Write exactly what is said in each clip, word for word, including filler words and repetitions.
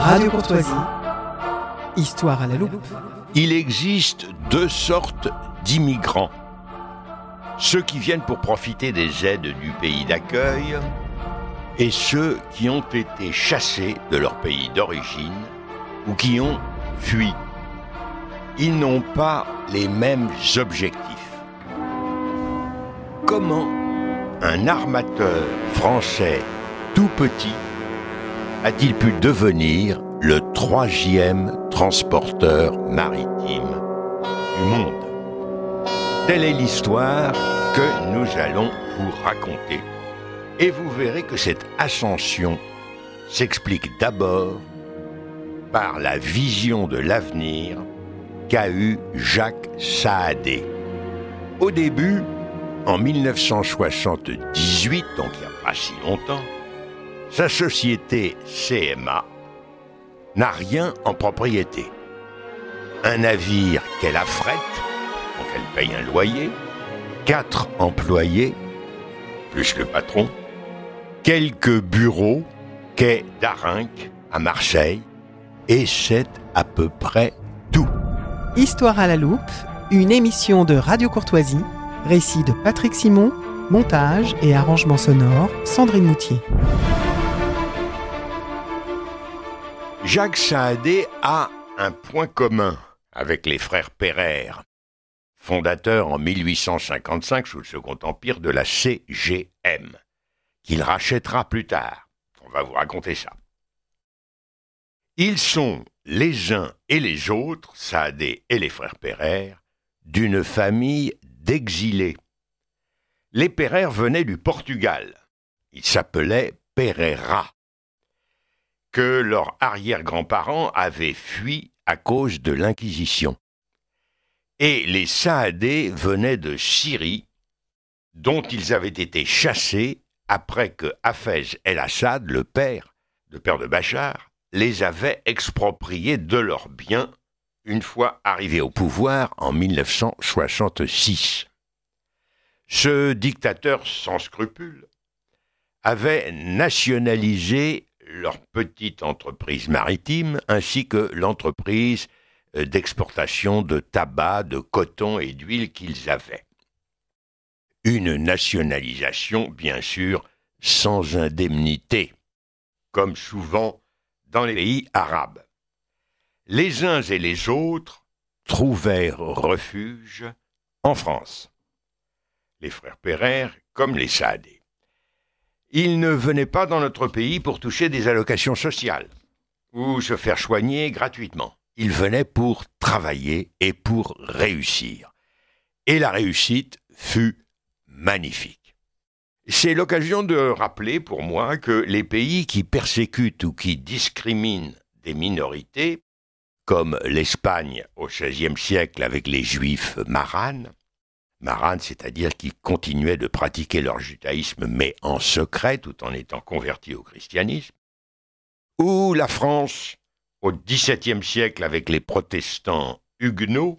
Radio Courtoisie, Histoire à la loupe. Il existe deux sortes d'immigrants. Ceux qui viennent pour profiter des aides du pays d'accueil et ceux qui ont été chassés de leur pays d'origine ou qui ont fui. Ils n'ont pas les mêmes objectifs. Comment un armateur français tout petit a-t-il pu devenir le troisième transporteur maritime du monde? Telle est l'histoire que nous allons vous raconter. Et vous verrez que cette ascension s'explique d'abord par la vision de l'avenir qu'a eue Jacques Saadé. Au début, en dix-neuf cent soixante-dix-huit, donc il n'y a pas si longtemps, sa société C M A n'a rien en propriété. Un navire qu'elle affrète, donc elle paye un loyer, quatre employés, plus le patron, quelques bureaux, quai d'Arinque à Marseille, et c'est à peu près tout. Histoire à la loupe, une émission de Radio Courtoisie, récit de Patrick Simon, montage et arrangement sonore, Sandrine Moutier. Jacques Saadé a un point commun avec les frères Pereire, fondateurs en mille huit cent cinquante-cinq sous le Second Empire de la C G M, qu'il rachètera plus tard. On va vous raconter ça. Ils sont les uns et les autres, Saadé et les frères Pereire, d'une famille d'exilés. Les Pereire venaient du Portugal. Ils s'appelaient Pereira, que leurs arrière-grands-parents avaient fui à cause de l'Inquisition. Et les Saadé venaient de Syrie, dont ils avaient été chassés après que Hafez el-Assad, le père, le père de Bachar, les avait expropriés de leurs biens une fois arrivés au pouvoir en dix-neuf cent soixante-six. Ce dictateur sans scrupules avait nationalisé leur petite entreprise maritime ainsi que l'entreprise d'exportation de tabac, de coton et d'huile qu'ils avaient. Une nationalisation, bien sûr, sans indemnité, comme souvent dans les pays arabes. Les uns et les autres trouvèrent refuge en France. Les frères Pereire comme les Saadé. Ils ne venaient pas dans notre pays pour toucher des allocations sociales ou se faire soigner gratuitement. Ils venaient pour travailler et pour réussir. Et la réussite fut magnifique. C'est l'occasion de rappeler pour moi que les pays qui persécutent ou qui discriminent des minorités, comme l'Espagne au seizième siècle avec les Juifs maranes, maranes, c'est-à-dire qui continuaient de pratiquer leur judaïsme mais en secret tout en étant convertis au christianisme, ou la France au dix-septième siècle avec les protestants huguenots,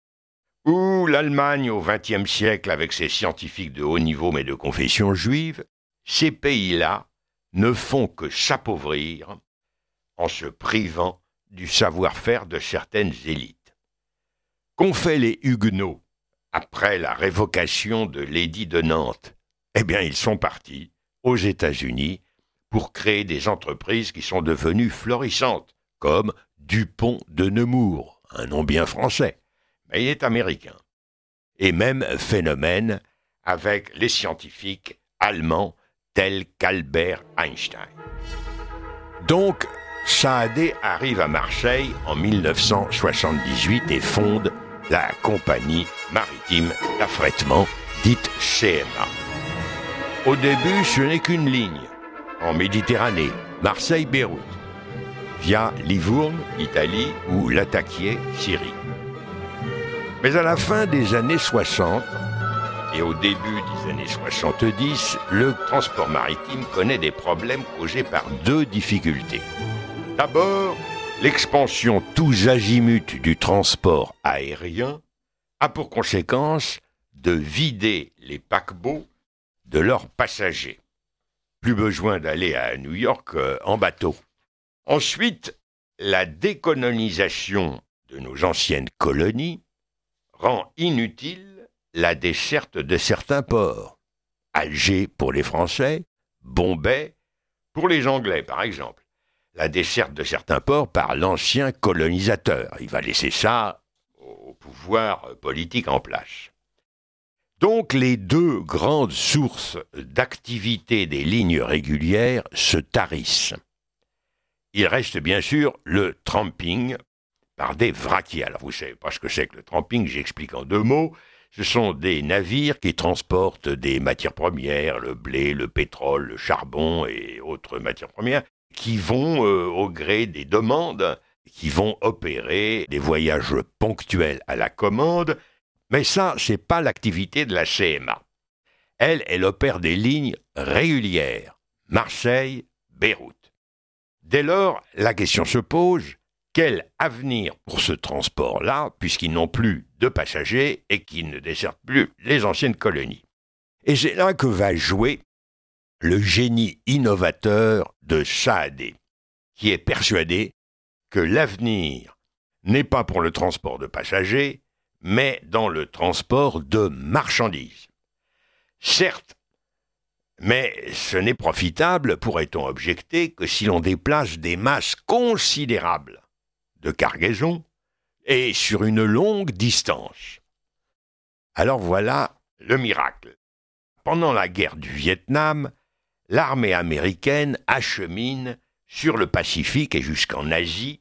ou l'Allemagne au vingtième siècle avec ses scientifiques de haut niveau mais de confession juive, ces pays-là ne font que s'appauvrir en se privant du savoir-faire de certaines élites. Qu'ont fait les huguenots après la révocation de l'édit de Nantes? Eh bien, ils sont partis aux États-Unis pour créer des entreprises qui sont devenues florissantes, comme Dupont de Nemours, un nom bien français, mais il est américain. Et même phénomène avec les scientifiques allemands tels qu'Albert Einstein. Donc, Saadé arrive à Marseille en dix-neuf cent soixante-dix-huit et fonde la compagnie maritime d'affrètement, dite C M A. Au début, ce n'est qu'une ligne, en Méditerranée, Marseille-Beyrouth, via Livourne, Italie, ou Latakié, Syrie. Mais à la fin des années soixante, et au début des années soixante-dix, le transport maritime connaît des problèmes causés par deux difficultés. D'abord, l'expansion tous azimuts du transport aérien a pour conséquence de vider les paquebots de leurs passagers. Plus besoin d'aller à New York euh, en bateau. Ensuite, la décolonisation de nos anciennes colonies rend inutile la desserte de certains ports. Alger pour les Français, Bombay pour les Anglais, par exemple. La desserte de certains ports par l'ancien colonisateur. Il va laisser ça au pouvoir politique en place. Donc les deux grandes sources d'activité des lignes régulières se tarissent. Il reste bien sûr le tramping par des vraquiers. Alors vous savez pas ce que c'est que le tramping, j'explique en deux mots. Ce sont des navires qui transportent des matières premières, le blé, le pétrole, le charbon et autres matières premières, qui vont euh, au gré des demandes, qui vont opérer des voyages ponctuels à la commande. Mais ça, c'est pas l'activité de la C M A. Elle, elle opère des lignes régulières. Marseille, Beyrouth. Dès lors, la question se pose, quel avenir pour ce transport-là, puisqu'ils n'ont plus de passagers et qu'ils ne desservent plus les anciennes colonies? Et c'est là que va jouer le génie innovateur de Saadé, qui est persuadé que l'avenir n'est pas pour le transport de passagers, mais dans le transport de marchandises. Certes, mais ce n'est profitable, pourrait-on objecter, que si l'on déplace des masses considérables de cargaison et sur une longue distance. Alors voilà le miracle. Pendant la guerre du Vietnam, l'armée américaine achemine sur le Pacifique et jusqu'en Asie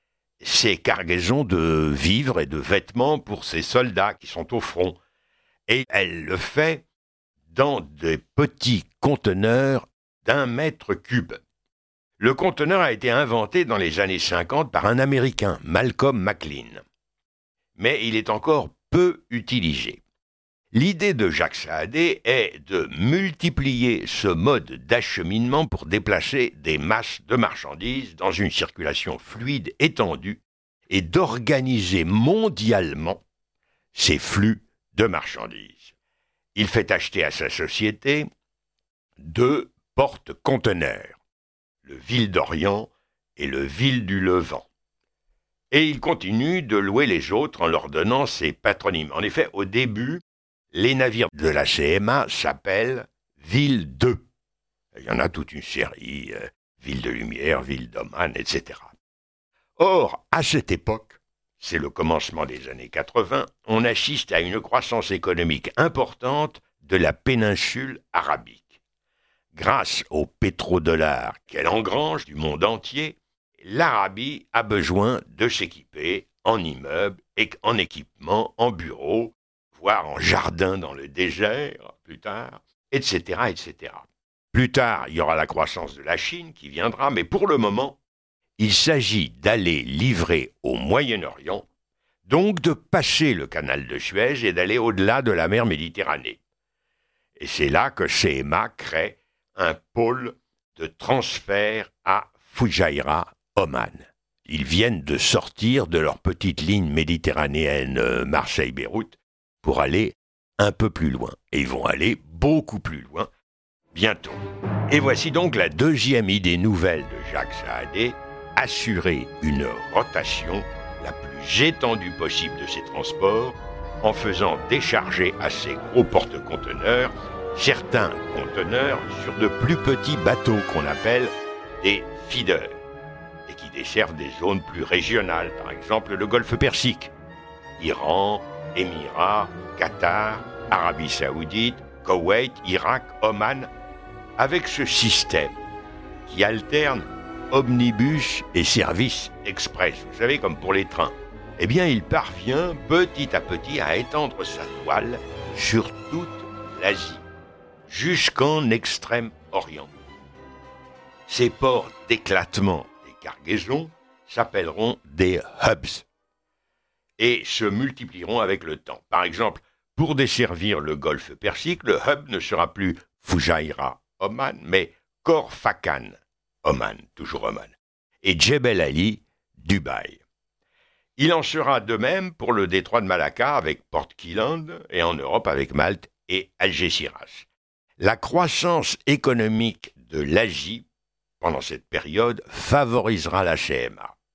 ses cargaisons de vivres et de vêtements pour ses soldats qui sont au front. Et elle le fait dans des petits conteneurs d'un mètre cube. Le conteneur a été inventé dans les années cinquante par un Américain, Malcolm McLean. Mais il est encore peu utilisé. L'idée de Jacques Saadé est de multiplier ce mode d'acheminement pour déplacer des masses de marchandises dans une circulation fluide étendue et d'organiser mondialement ces flux de marchandises. Il fait acheter à sa société deux porte-conteneurs, le Ville d'Orient et le Ville du Levant. Et il continue de louer les autres en leur donnant ses patronymes. En effet, au début, les navires de la C M A s'appellent Ville deux. Il y en a toute une série, euh, Ville de Lumière, Ville d'Oman, et cetera. Or, à cette époque, c'est le commencement des années quatre-vingts, on assiste à une croissance économique importante de la péninsule arabique. Grâce au pétrodollar qu'elle engrange du monde entier, l'Arabie a besoin de s'équiper en immeubles, et en équipements, en bureaux, voire en jardin dans le désert, plus tard, et cetera, et cetera. Plus tard, il y aura la croissance de la Chine qui viendra, mais pour le moment, il s'agit d'aller livrer au Moyen-Orient, donc de passer le canal de Suez et d'aller au-delà de la mer Méditerranée. Et c'est là que C M A crée un pôle de transfert à Fujairah, Oman. Ils viennent de sortir de leur petite ligne méditerranéenne euh, Marseille-Beyrouth pour aller un peu plus loin. Et ils vont aller beaucoup plus loin bientôt. Et voici donc la deuxième idée nouvelle de Jacques Saadé, assurer une rotation la plus étendue possible de ces transports en faisant décharger à ces gros porte-conteneurs certains conteneurs sur de plus petits bateaux qu'on appelle des feeders et qui desservent des zones plus régionales, par exemple le golfe Persique, Iran, Émirats, Qatar, Arabie Saoudite, Koweït, Irak, Oman, avec ce système qui alterne omnibus et service express, vous savez, comme pour les trains. Eh bien, il parvient petit à petit à étendre sa toile sur toute l'Asie, jusqu'en Extrême-Orient. Ces ports d'éclatement des cargaisons s'appelleront des hubs et se multiplieront avec le temps. Par exemple, pour desservir le golfe Persique, le hub ne sera plus Fujairah, Oman, mais Khor Fakkan, Oman, toujours Oman, et Jebel Ali, Dubaï. Il en sera de même pour le détroit de Malacca avec Port Keeland et en Europe avec Malte et Algésiras. La croissance économique de l'Asie pendant cette période favorisera la C M A.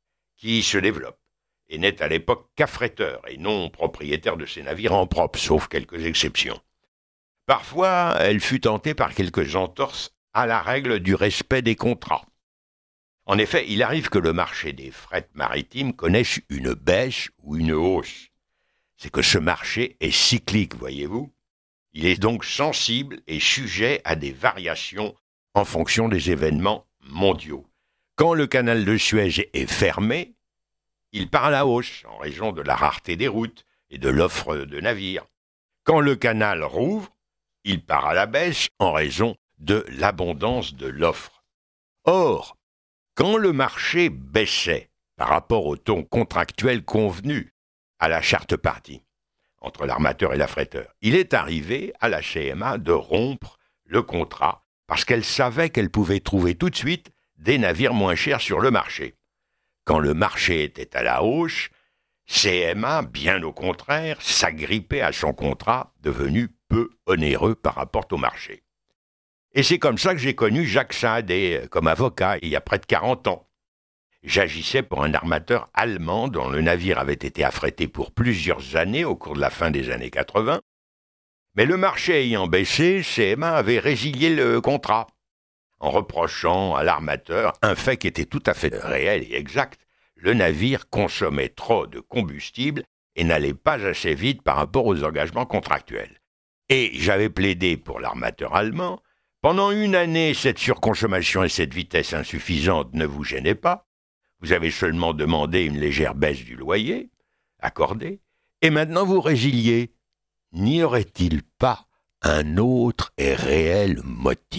qui se développe et n'est à l'époque qu'affréteur et non propriétaire de ses navires en propre, sauf quelques exceptions. Parfois, elle fut tentée par quelques entorses à la règle du respect des contrats. En effet, il arrive que le marché des frettes maritimes connaisse une baisse ou une hausse. C'est que ce marché est cyclique, voyez-vous. Il est donc sensible et sujet à des variations en fonction des événements mondiaux. Quand le canal de Suez est fermé, il part à la hausse en raison de la rareté des routes et de l'offre de navires. Quand le canal rouvre, il part à la baisse en raison de l'abondance de l'offre. Or, quand le marché baissait par rapport au ton contractuel convenu à la charte partie entre l'armateur et l'affréteur, il est arrivé à la C M A de rompre le contrat parce qu'elle savait qu'elle pouvait trouver tout de suite des navires moins chers sur le marché. Quand le marché était à la hausse, C M A, bien au contraire, s'agrippait à son contrat devenu peu onéreux par rapport au marché. Et c'est comme ça que j'ai connu Jacques Saadé comme avocat il y a près de quarante ans. J'agissais pour un armateur allemand dont le navire avait été affrété pour plusieurs années au cours de la fin des années quatre-vingts. Mais le marché ayant baissé, C M A avait résilié le contrat, en reprochant à l'armateur un fait qui était tout à fait réel et exact. Le navire consommait trop de combustible et n'allait pas assez vite par rapport aux engagements contractuels. Et j'avais plaidé pour l'armateur allemand. Pendant une année, cette surconsommation et cette vitesse insuffisante ne vous gênaient pas. Vous avez seulement demandé une légère baisse du loyer, accordé, et maintenant vous résiliez. N'y aurait-il pas un autre et réel motif ?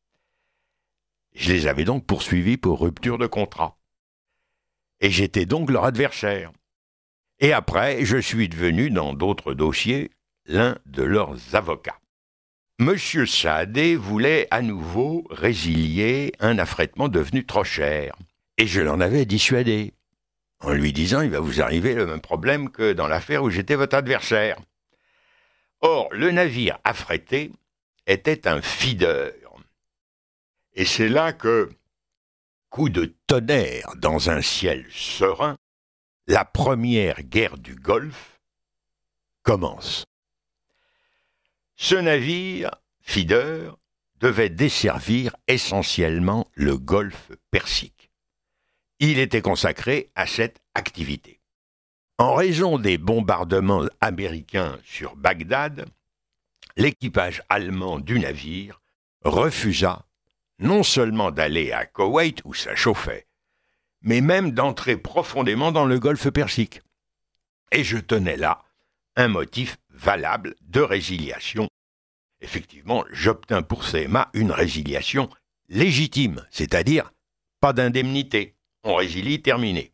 Je les avais donc poursuivis pour rupture de contrat. Et j'étais donc leur adversaire. Et après, je suis devenu, dans d'autres dossiers, l'un de leurs avocats. Monsieur Saadé voulait à nouveau résilier un affrètement devenu trop cher. Et je l'en avais dissuadé, en lui disant « il va vous arriver le même problème que dans l'affaire où j'étais votre adversaire ». Or, le navire affrété était un feeder. Et c'est là que, coup de tonnerre dans un ciel serein, la première guerre du Golfe commence. Ce navire, feeder, devait desservir essentiellement le Golfe Persique. Il était consacré à cette activité. En raison des bombardements américains sur Bagdad, l'équipage allemand du navire refusa non seulement d'aller à Koweït où ça chauffait, mais même d'entrer profondément dans le Golfe Persique. Et je tenais là un motif valable de résiliation. Effectivement, j'obtins pour C M A une résiliation légitime, c'est-à-dire pas d'indemnité. On résilie, terminé.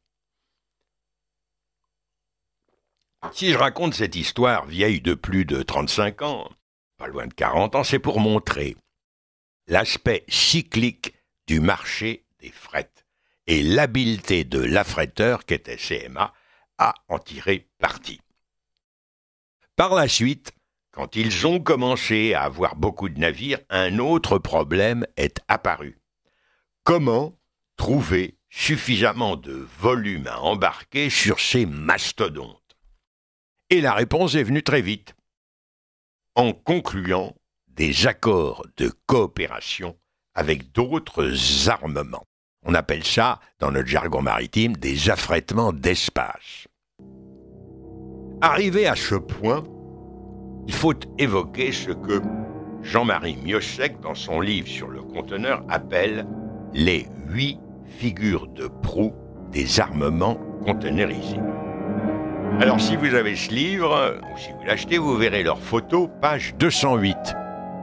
Si je raconte cette histoire vieille de plus de trente-cinq ans, pas loin de quarante ans, c'est pour montrer l'aspect cyclique du marché des frettes et l'habileté de l'affréteur qu'était C M A à en tirer parti. Par la suite, quand ils ont commencé à avoir beaucoup de navires, un autre problème est apparu. Comment trouver suffisamment de volume à embarquer sur ces mastodontes? Et la réponse est venue très vite, en concluant des accords de coopération avec d'autres armements. On appelle ça, dans notre jargon maritime, des affrètements d'espace. Arrivé à ce point, il faut évoquer ce que Jean-Marie Miossec, dans son livre sur le conteneur, appelle les huit figures de proue des armements conteneurisés. Alors, si vous avez ce livre, ou si vous l'achetez, vous verrez leur photo, page deux cent huit.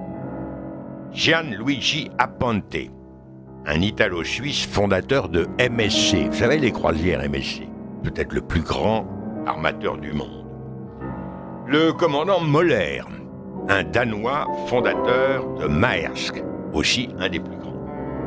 Gianluigi Aponte, un Italo-Suisse fondateur de M S C. Vous savez, les croisières M S C, peut-être le plus grand armateur du monde. Le commandant Moller, un Danois fondateur de Maersk, aussi un des plus grands.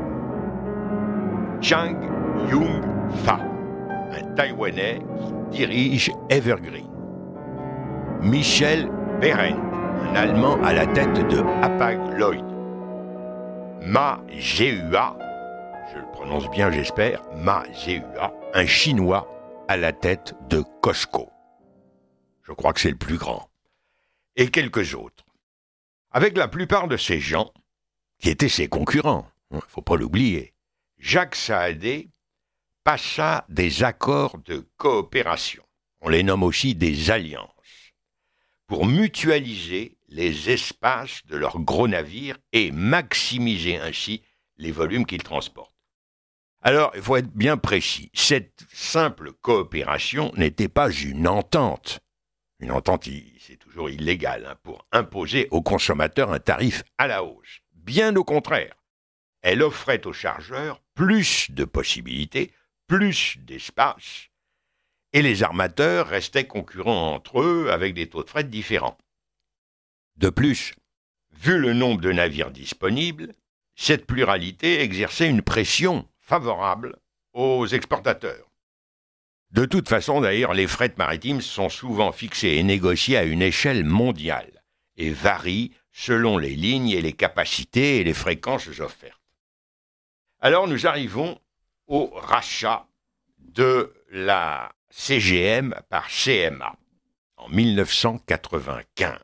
Chang Yung-fa, un Taïwanais qui dirige Evergreen. Michel Behrendt, un Allemand à la tête de Hapag-Lloyd. Ma Gehua, je le prononce bien j'espère, Ma Zehua, un Chinois à la tête de Costco. Je crois que c'est le plus grand. Et quelques autres. Avec la plupart de ces gens, qui étaient ses concurrents, il ne faut pas l'oublier, Jacques Saadé passa des accords de coopération, on les nomme aussi des alliances, pour mutualiser les espaces de leurs gros navires et maximiser ainsi les volumes qu'ils transportent. Alors, il faut être bien précis, cette simple coopération n'était pas une entente. Une entente, c'est toujours illégal, hein, pour imposer aux consommateurs un tarif à la hausse. Bien au contraire, elle offrait aux chargeurs plus de possibilités, plus d'espace, et les armateurs restaient concurrents entre eux avec des taux de fret différents. De plus, vu le nombre de navires disponibles, cette pluralité exerçait une pression favorable aux exportateurs. De toute façon, d'ailleurs, les frettes maritimes sont souvent fixées et négociées à une échelle mondiale et varient selon les lignes et les capacités et les fréquences offertes. Alors nous arrivons au rachat de la C G M par C M A en dix-neuf cent quatre-vingt-quinze.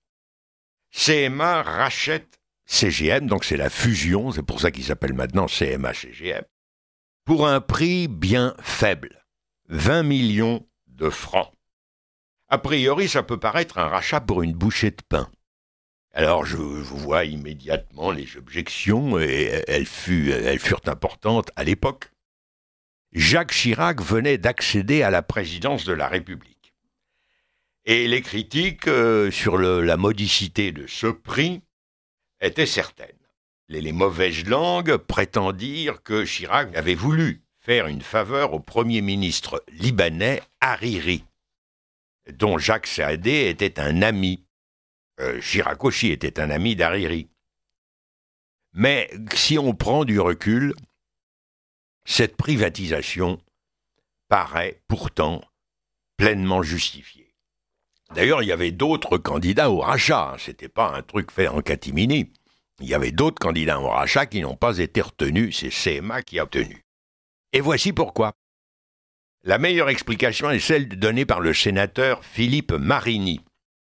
C M A rachète C G M, donc c'est la fusion, c'est pour ça qu'il s'appelle maintenant C M A C G M, pour un prix bien faible, vingt millions de francs. A priori, ça peut paraître un rachat pour une bouchée de pain. Alors je, je vois immédiatement les objections, et elles, fut, elles furent importantes à l'époque. Jacques Chirac venait d'accéder à la présidence de la République. Et les critiques euh, sur le, la modicité de ce prix étaient certaines. Les, les mauvaises langues prétendirent que Chirac avait voulu faire une faveur au Premier ministre libanais Hariri, dont Jacques Saadé était un ami. Euh, Chirac aussi était un ami d'Hariri. Mais si on prend du recul, cette privatisation paraît pourtant pleinement justifiée. D'ailleurs, il y avait d'autres candidats au rachat, hein. C'était pas un truc fait en catimini. Il y avait d'autres candidats au rachat qui n'ont pas été retenus, c'est C M A qui a obtenu. Et voici pourquoi. La meilleure explication est celle donnée par le sénateur Philippe Marini.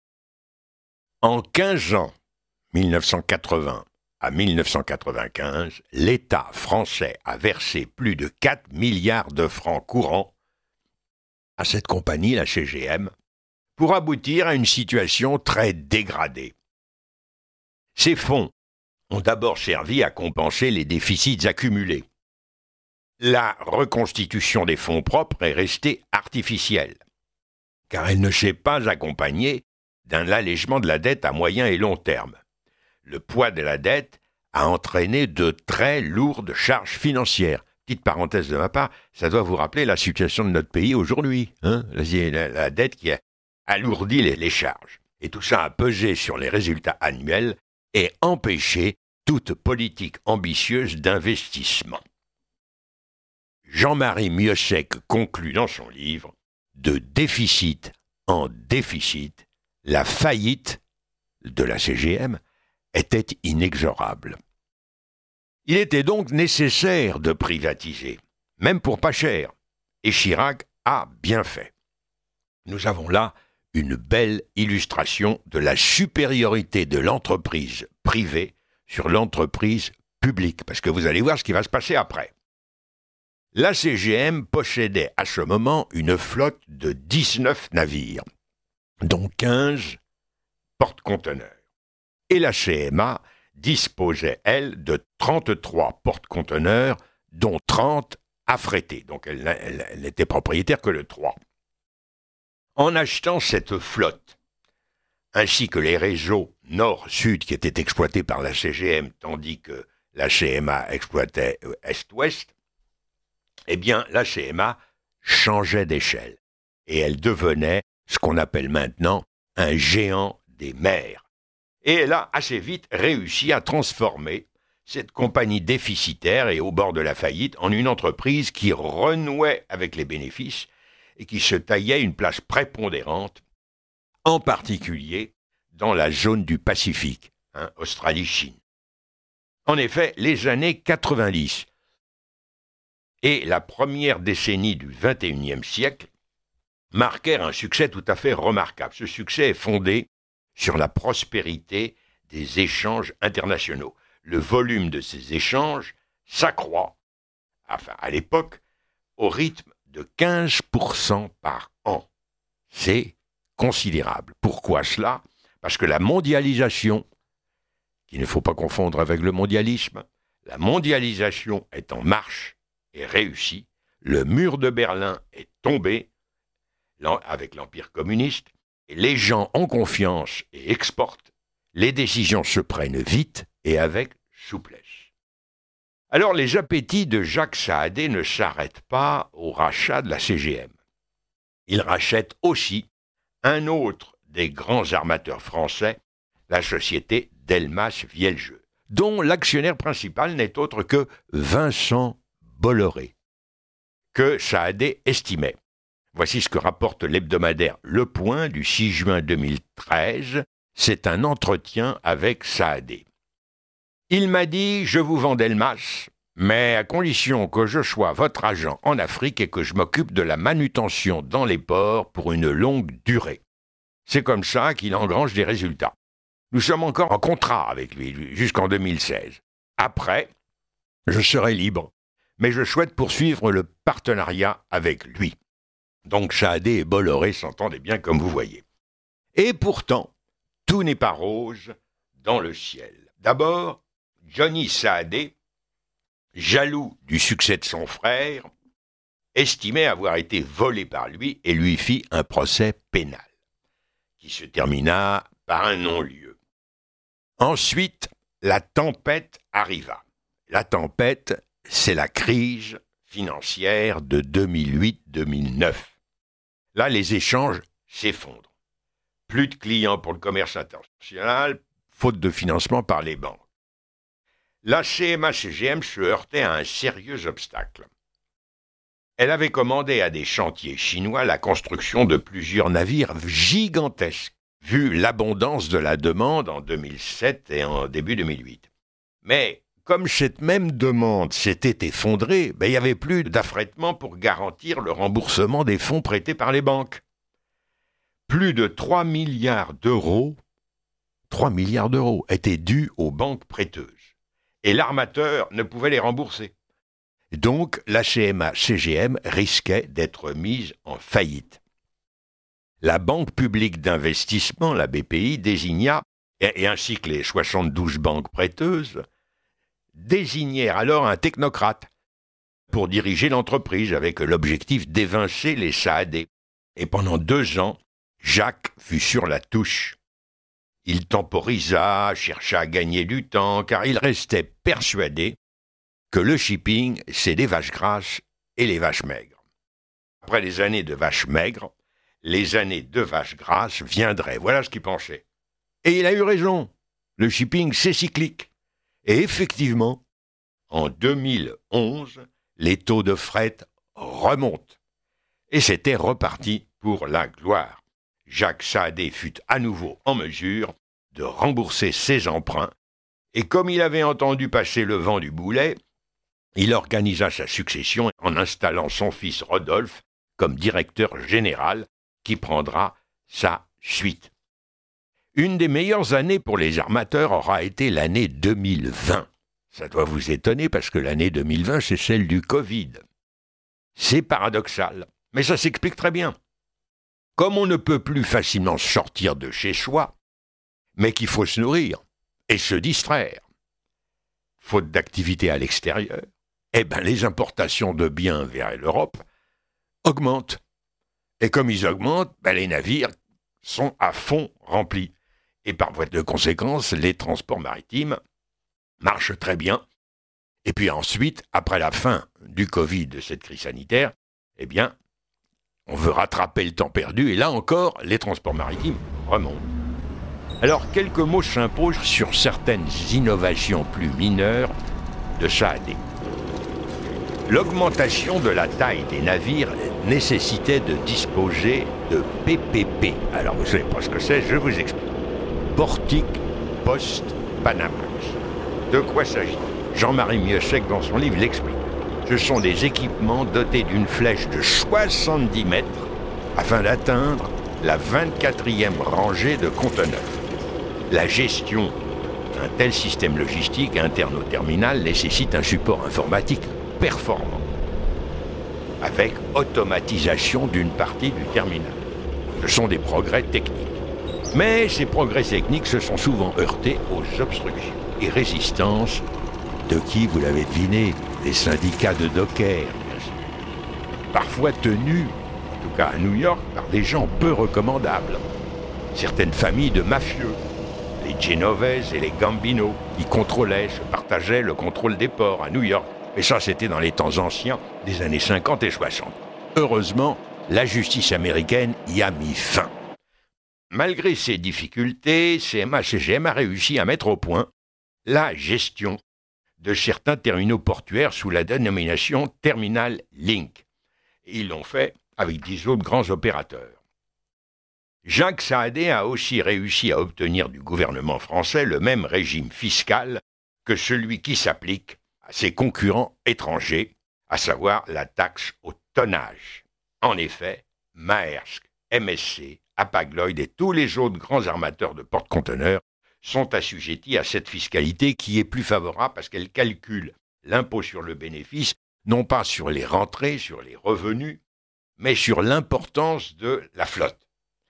En quinze ans, dix-neuf cent quatre-vingts à dix-neuf cent quatre-vingt-quinze, l'État français a versé plus de quatre milliards de francs courants à cette compagnie, la C G M, pour aboutir à une situation très dégradée. Ces fonds ont d'abord servi à compenser les déficits accumulés. La reconstitution des fonds propres est restée artificielle, car elle ne s'est pas accompagnée d'un allègement de la dette à moyen et long terme. Le poids de la dette a entraîné de très lourdes charges financières. Petite parenthèse de ma part, ça doit vous rappeler la situation de notre pays aujourd'hui, hein, la, la dette qui a alourdi les, les charges. Et tout ça a pesé sur les résultats annuels et empêché toute politique ambitieuse d'investissement. Jean-Marie Miossec conclut dans son livre « De déficit en déficit, la faillite de la C G M était inexorable. » Il était donc nécessaire de privatiser, même pour pas cher, et Chirac a bien fait. Nous avons là une belle illustration de la supériorité de l'entreprise privée sur l'entreprise publique, parce que vous allez voir ce qui va se passer après. La C G M possédait à ce moment une flotte de dix-neuf navires, dont quinze porte-conteneurs. Et la C M A disposait, elle, de trente-trois porte-conteneurs, dont trente affrétés. Donc elle, elle, elle n'était propriétaire que de trois. En achetant cette flotte, ainsi que les réseaux nord-sud qui étaient exploités par la C G M, tandis que la C M A exploitait est-ouest, eh bien, la C M A changeait d'échelle et elle devenait ce qu'on appelle maintenant un géant des mers. Et elle a assez vite réussi à transformer cette compagnie déficitaire et au bord de la faillite en une entreprise qui renouait avec les bénéfices et qui se taillait une place prépondérante, en particulier dans la zone du Pacifique, hein, Australie-Chine. En effet, les années quatre-vingt-dix et la première décennie du vingt et unième siècle marquèrent un succès tout à fait remarquable. Ce succès est fondé sur la prospérité des échanges internationaux. Le volume de ces échanges s'accroît, enfin à l'époque, au rythme de quinze pour cent par an. C'est considérable. Pourquoi cela ? Parce que la mondialisation, qu'il ne faut pas confondre avec le mondialisme, la mondialisation est en marche et réussie. Le mur de Berlin est tombé avec l'Empire communiste, et les gens ont confiance et exportent. Les décisions se prennent vite et avec souplesse. Alors les appétits de Jacques Saadé ne s'arrêtent pas au rachat de la C G M. Il rachète aussi un autre des grands armateurs français, la société Delmas-Vieljeu, dont l'actionnaire principal n'est autre que Vincent Bolloré, que Saadé estimait. Voici ce que rapporte l'hebdomadaire Le Point du six juin deux mille treize. C'est un entretien avec Saadé. Il m'a dit « Je vous vends Delmas, mais à condition que je sois votre agent en Afrique et que je m'occupe de la manutention dans les ports pour une longue durée. » C'est comme ça qu'il engrange des résultats. Nous sommes encore en contrat avec lui jusqu'en deux mille seize. Après, je serai libre, mais je souhaite poursuivre le partenariat avec lui. Donc Saadé et Bolloré s'entendaient bien comme vous voyez. Et pourtant, tout n'est pas rose dans le ciel. D'abord, Johnny Saadé, jaloux du succès de son frère, estimait avoir été volé par lui et lui fit un procès pénal, qui se termina par un non-lieu. Ensuite, la tempête arriva. La tempête, c'est la crise financière de deux mille huit deux mille neuf. Là, les échanges s'effondrent. Plus de clients pour le commerce international, faute de financement par les banques. La C M A C G M se heurtait à un sérieux obstacle. Elle avait commandé à des chantiers chinois la construction de plusieurs navires gigantesques, vu l'abondance de la demande en deux mille sept et en début deux mille huit. Mais comme cette même demande s'était effondrée, ben, il n'y avait plus d'affrètement pour garantir le remboursement des fonds prêtés par les banques. Plus de trois milliards d'euros, trois milliards d'euros étaient dus aux banques prêteuses. Et l'armateur ne pouvait les rembourser. Donc, la C M A C G M risquait d'être mise en faillite. La Banque publique d'investissement, la B P I, désigna, et, et ainsi que les soixante-douze banques prêteuses, désignèrent alors un technocrate pour diriger l'entreprise avec l'objectif d'évincer les Saadé. Et pendant deux ans, Jacques fut sur la touche. Il temporisa, chercha à gagner du temps, car il restait persuadé que le shipping, c'est les vaches grasses et les vaches maigres. Après les années de vaches maigres, les années de vaches grasses viendraient. Voilà ce qu'il pensait. Et il a eu raison. Le shipping, c'est cyclique. Et effectivement, en deux mille onze, les taux de fret remontent. Et c'était reparti pour la gloire. Jacques Saadé fut à nouveau en mesure de rembourser ses emprunts, et comme il avait entendu passer le vent du boulet, il organisa sa succession en installant son fils Rodolphe comme directeur général qui prendra sa suite. Une des meilleures années pour les armateurs aura été l'année deux mille vingt. Ça doit vous étonner parce que l'année deux mille vingt, c'est celle du Covid. C'est paradoxal, mais ça s'explique très bien. Comme on ne peut plus facilement sortir de chez soi, mais qu'il faut se nourrir et se distraire, faute d'activité à l'extérieur, eh ben les importations de biens vers l'Europe augmentent. Et comme ils augmentent, ben les navires sont à fond remplis. Et par voie de conséquence, les transports maritimes marchent très bien. Et puis ensuite, après la fin du Covid, de cette crise sanitaire, eh bien, on veut rattraper le temps perdu. Et là encore, les transports maritimes remontent. Alors, quelques mots s'imposent sur certaines innovations plus mineures de Saadé. L'augmentation de la taille des navires nécessitait de disposer de P P P. Alors, vous ne savez pas ce que c'est, je vous explique. Portique Post Panamax. De quoi s'agit-il ? Jean-Marie Mieusec, dans son livre, l'explique. Ce sont des équipements dotés d'une flèche de soixante-dix mètres afin d'atteindre la vingt-quatrième rangée de conteneurs. La gestion d'un tel système logistique interne au terminal nécessite un support informatique performant, avec automatisation d'une partie du terminal. Ce sont des progrès techniques. Mais ces progrès techniques se sont souvent heurtés aux obstructions et résistances de qui, vous l'avez deviné, des syndicats de dockers, bien sûr. Parfois tenus, en tout cas à New York, par des gens peu recommandables. Certaines familles de mafieux, les Genovese et les Gambino, qui contrôlaient, se partageaient le contrôle des ports à New York. Et ça, c'était dans les temps anciens des années cinquante et soixante. Heureusement, la justice américaine y a mis fin. Malgré ces difficultés, C M A C G M a réussi à mettre au point la gestion de certains terminaux portuaires sous la dénomination Terminal Link. Et ils l'ont fait avec dix autres grands opérateurs. Jacques Saadé a aussi réussi à obtenir du gouvernement français le même régime fiscal que celui qui s'applique à ses concurrents étrangers, à savoir la taxe au tonnage. En effet, Maersk, M S C, Hapag-Lloyd et tous les autres grands armateurs de porte-conteneurs sont assujettis à cette fiscalité qui est plus favorable parce qu'elle calcule l'impôt sur le bénéfice, non pas sur les rentrées, sur les revenus, mais sur l'importance de la flotte.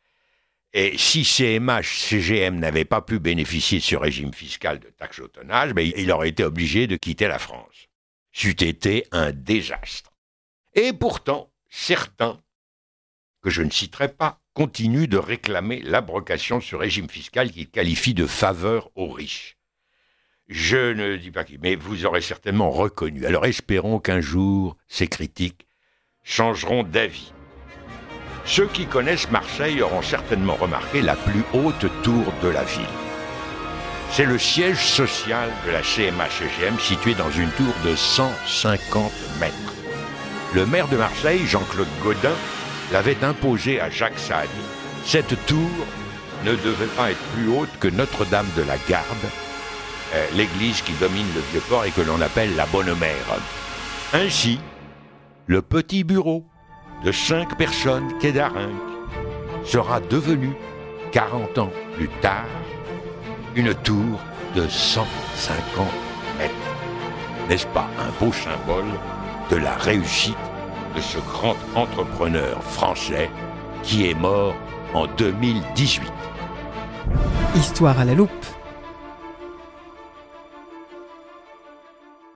Et si C M A C G M n'avait pas pu bénéficier de ce régime fiscal de taxe au tonnage, ben il aurait été obligé de quitter la France. C'eût été un désastre. Et pourtant, certains, que je ne citerai pas, continuent de réclamer l'abrogation de ce régime fiscal qu'ils qualifient de faveur aux riches. Je ne dis pas qui, mais vous aurez certainement reconnu. Alors espérons qu'un jour, ces critiques changeront d'avis. Ceux qui connaissent Marseille auront certainement remarqué la plus haute tour de la ville. C'est le siège social de la C M A C G M situé dans une tour de cent cinquante mètres. Le maire de Marseille, Jean-Claude Gaudin, l'avait imposé à Jacques Saadé. Cette tour ne devait pas être plus haute que Notre-Dame de la Garde, euh, l'église qui domine le Vieux-Port et que l'on appelle la Bonne-Mère. Ainsi, le petit bureau de cinq personnes quai d'Arinque sera devenu, quarante ans plus tard, une tour de cent cinquante mètres. N'est-ce pas un beau symbole de la réussite de ce grand entrepreneur français qui est mort en deux mille dix-huit. Histoire à la loupe.